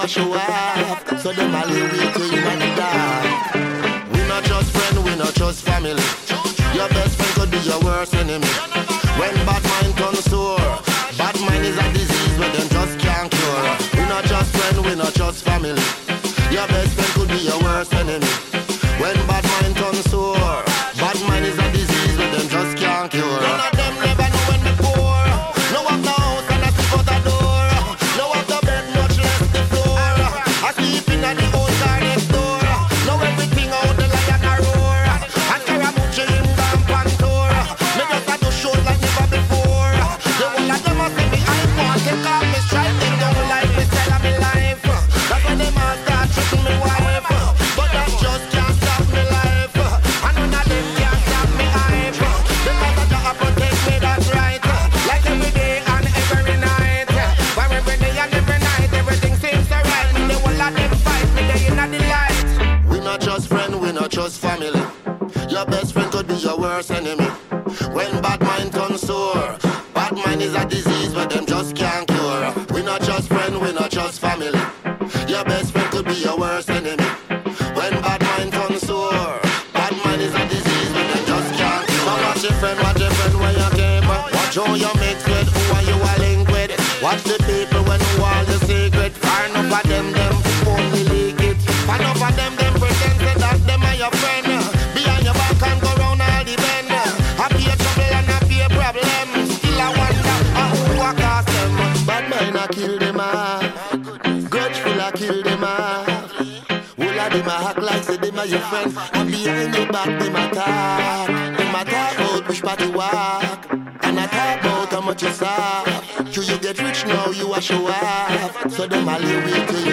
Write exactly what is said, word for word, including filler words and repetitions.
a show off. So them all you wait till you in the dark. We not just friend, we not just family. Your best friend could be your worst enemy. When bad mind turns sore, bad mind is a disease where them just can't cure. We not just friend, we not just family. Your best friend could be your worst enemy. When bad mind turns sore, bad mind is a disease where them just can't cure. None of them never know when they poor. No of the house and I sleep out the door. No of the bed, much less the floor. I sleep in at the old car next door. Know everything out the lion a roar. And Karamuchi him gone pan tour. Me just a do shows like never before. The whole of them a say me I want take off me strike. They don't like me style of me life. That's when them all start treating me wife. But that just can't stop me life. And none of them can't stop me hype. Because I just protect me, that's right. Like every day and every night. Why every day and every night everything seems so right. Me the whole of them fight me day in the light. We not just friend, we not just family. Your best friend could be your worst enemy. When bad mind turns sore, bad mind is a disease but them just can't cure. We not just friend, we not just family. Your best friend could be your worst enemy. When bad mind turns sore, bad mind is a disease but them just can't cure. So watch your friend, watch your friend when you came. Watch how you mix with, who are you a link with. Watch the people when you all the secret. Far enough of them, them only leak it. Far enough of them, them pretend say that them are your friend. Behind your back and go round all the bend. Happy a trouble and happy a problem. Still I wonder how who a cause them. Bad mind a kill them off. Grudgeful a kill them off. All of them a act like say them are your friend. And behind your back them a talk. Them a talk about push party walk. And I talk about how much you soft. You you get rich now, you a show off. So them all you wait till you